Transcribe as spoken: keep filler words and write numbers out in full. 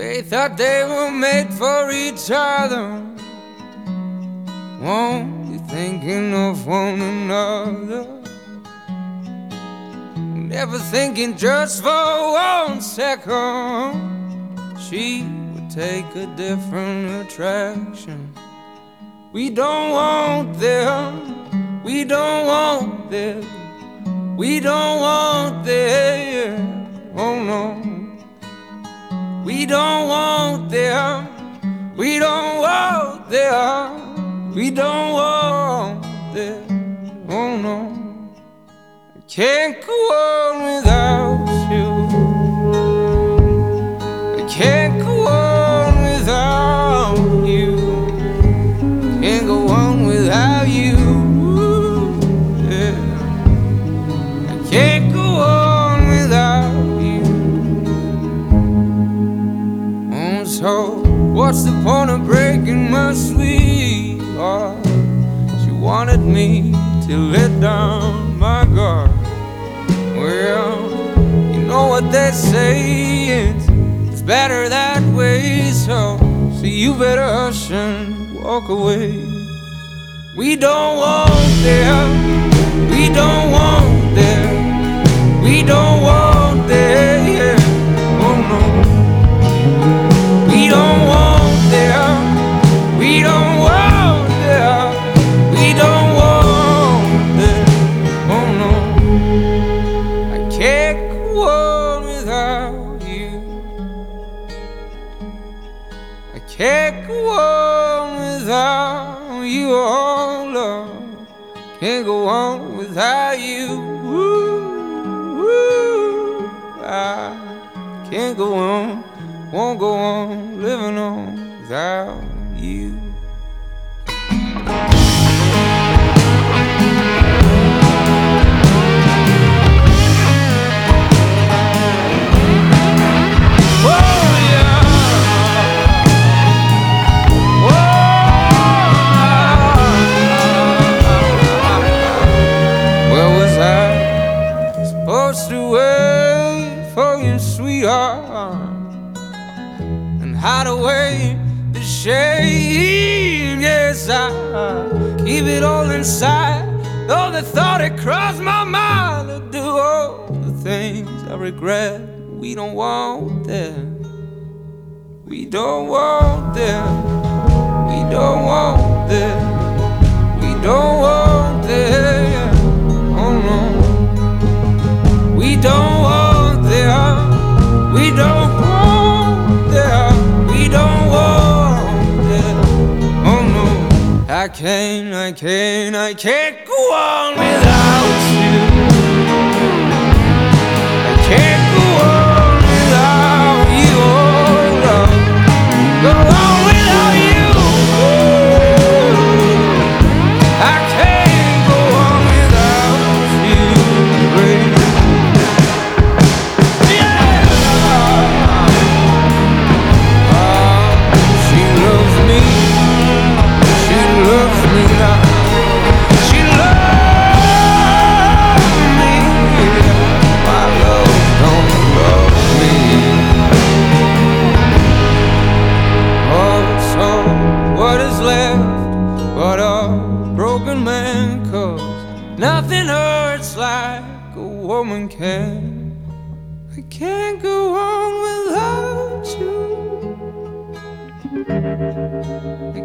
They thought they were made for each other, won't be thinking of one another, never thinking just for one second she would take a different attraction. We don't want them, we don't want them, we don't want them, oh no. We don't want them, we don't want them, we don't want them, oh no. I can't go on without you, I can't go on without you, can't go on without you, yeah. I can't go on without you. So what's the point of breaking my sweetheart? She wanted me to let down my guard. Well, you know what they say, it's, it's better that way. So, so you better hush and walk away. We don't want them, we don't want them, we don't want them, yeah. Oh no. We don't want them, we don't want them, we don't want them, oh no. I can't go on without you, I can't go on without you, oh love. Can't go on without you, ooh, ooh. I can't go on, won't go on living on without you. Hide away the shame, yes, I keep it all inside. Though the thought it crossed my mind to do all the things I regret. We don't want them, we don't want them, we don't want them, we don't want them, oh no. We don't want them, we don't want We don't want it, oh no. I can't, I can't, I can't go on without you. I can't go on without you, oh love. Go on without you. I can't go on without you, baby. Nothing hurts like a woman can. I can't go on without you.